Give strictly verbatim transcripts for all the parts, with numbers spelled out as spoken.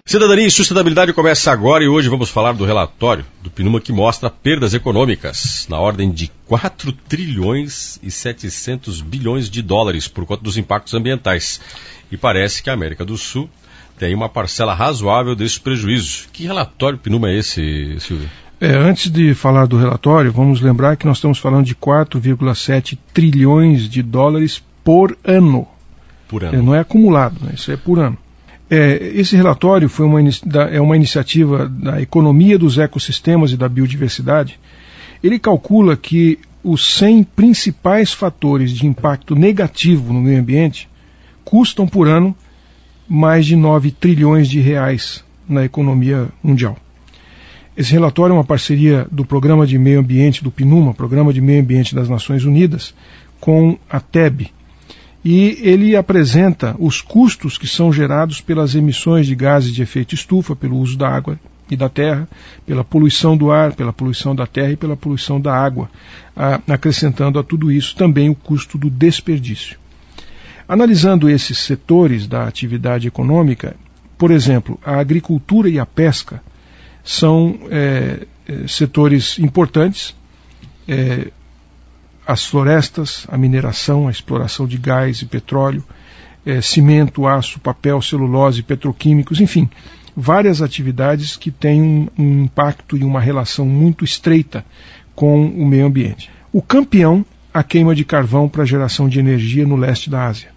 Cidadania e Sustentabilidade começa agora e hoje vamos falar do relatório do PNUMA que mostra perdas econômicas na ordem de quatro trilhões e setecentos bilhões de dólares por conta dos impactos ambientais. E parece que a América do Sul tem uma parcela razoável desse prejuízo. Que relatório PNUMA é esse, Silvio? É, antes de falar do relatório, vamos lembrar que nós estamos falando de quatro vírgula sete trilhões de dólares por ano. Por ano. É, não é acumulado, né? Isso é por ano. É, esse relatório foi uma, é uma iniciativa da economia dos ecossistemas e da biodiversidade. Ele calcula que os cem principais fatores de impacto negativo no meio ambiente custam por ano mais de nove trilhões de reais na economia mundial. Esse relatório é uma parceria do Programa de Meio Ambiente do PNUMA, Programa de Meio Ambiente das Nações Unidas, com a T E B. E ele apresenta os custos que são gerados pelas emissões de gases de efeito estufa, pelo uso da água e da terra, pela poluição do ar, pela poluição da terra e pela poluição da água, a, acrescentando a tudo isso também o custo do desperdício. Analisando esses setores da atividade econômica, por exemplo, a agricultura e a pesca são é, setores importantes, é, as florestas, a mineração, a exploração de gás e petróleo, é, cimento, aço, papel, celulose, petroquímicos, enfim, várias atividades que têm um, um impacto e uma relação muito estreita com o meio ambiente. O campeão, a queima de carvão para geração de energia no leste da Ásia.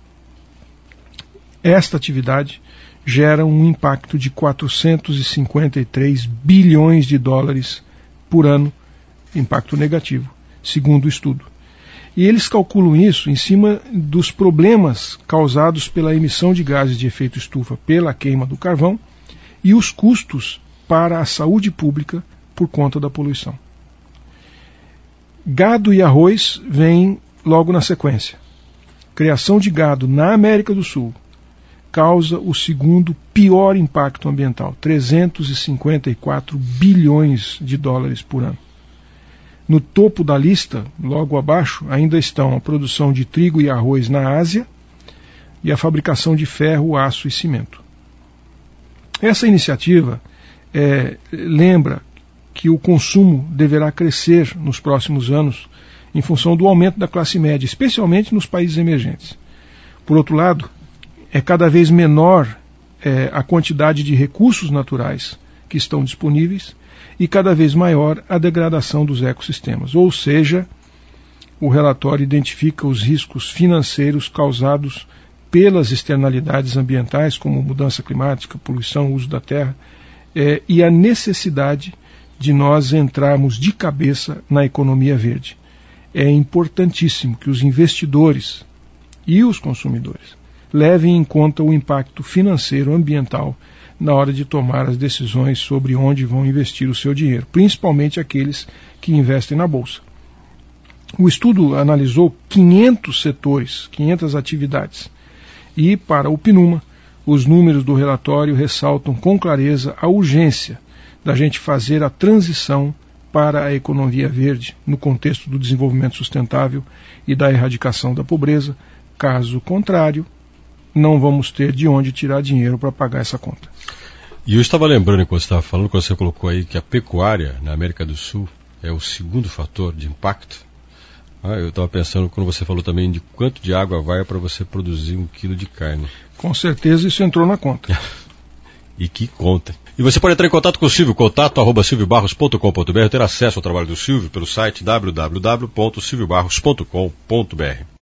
Esta atividade gera um impacto de quatrocentos e cinquenta e três bilhões de dólares por ano, impacto negativo, segundo o estudo. E eles calculam isso em cima dos problemas causados pela emissão de gases de efeito estufa pela queima do carvão e os custos para a saúde pública por conta da poluição. Gado e arroz vêm logo na sequência. Criação de gado na América do Sul causa o segundo pior impacto ambiental, trezentos e cinquenta e quatro bilhões de dólares por ano. No topo da lista, logo abaixo, ainda estão a produção de trigo e arroz na Ásia e a fabricação de ferro, aço e cimento. Essa iniciativa é, lembra que o consumo deverá crescer nos próximos anos em função do aumento da classe média, especialmente nos países emergentes. Por outro lado, é cada vez menor é, a quantidade de recursos naturais que estão disponíveis e cada vez maior a degradação dos ecossistemas. Ou seja, o relatório identifica os riscos financeiros causados pelas externalidades ambientais, como mudança climática, poluição, uso da terra, é, e a necessidade de nós entrarmos de cabeça na economia verde. É importantíssimo que os investidores e os consumidores levem em conta o impacto financeiro ambiental na hora de tomar as decisões sobre onde vão investir o seu dinheiro, principalmente aqueles que investem na Bolsa. O estudo analisou quinhentos setores, quinhentas atividades, e, para o PNUMA, os números do relatório ressaltam com clareza a urgência da gente fazer a transição para a economia verde no contexto do desenvolvimento sustentável e da erradicação da pobreza. Caso contrário, não vamos ter de onde tirar dinheiro para pagar essa conta. E eu estava lembrando, enquanto você estava falando, quando você colocou aí que a pecuária na América do Sul é o segundo fator de impacto. Ah, eu estava pensando, quando você falou também de quanto de água vai para você produzir um quilo de carne. Com certeza isso entrou na conta. E que conta. E você pode entrar em contato com o Silvio, contato arroba silvio barros ponto com ponto b r, ter acesso ao trabalho do Silvio pelo site w w w ponto silvio barros ponto com ponto b r.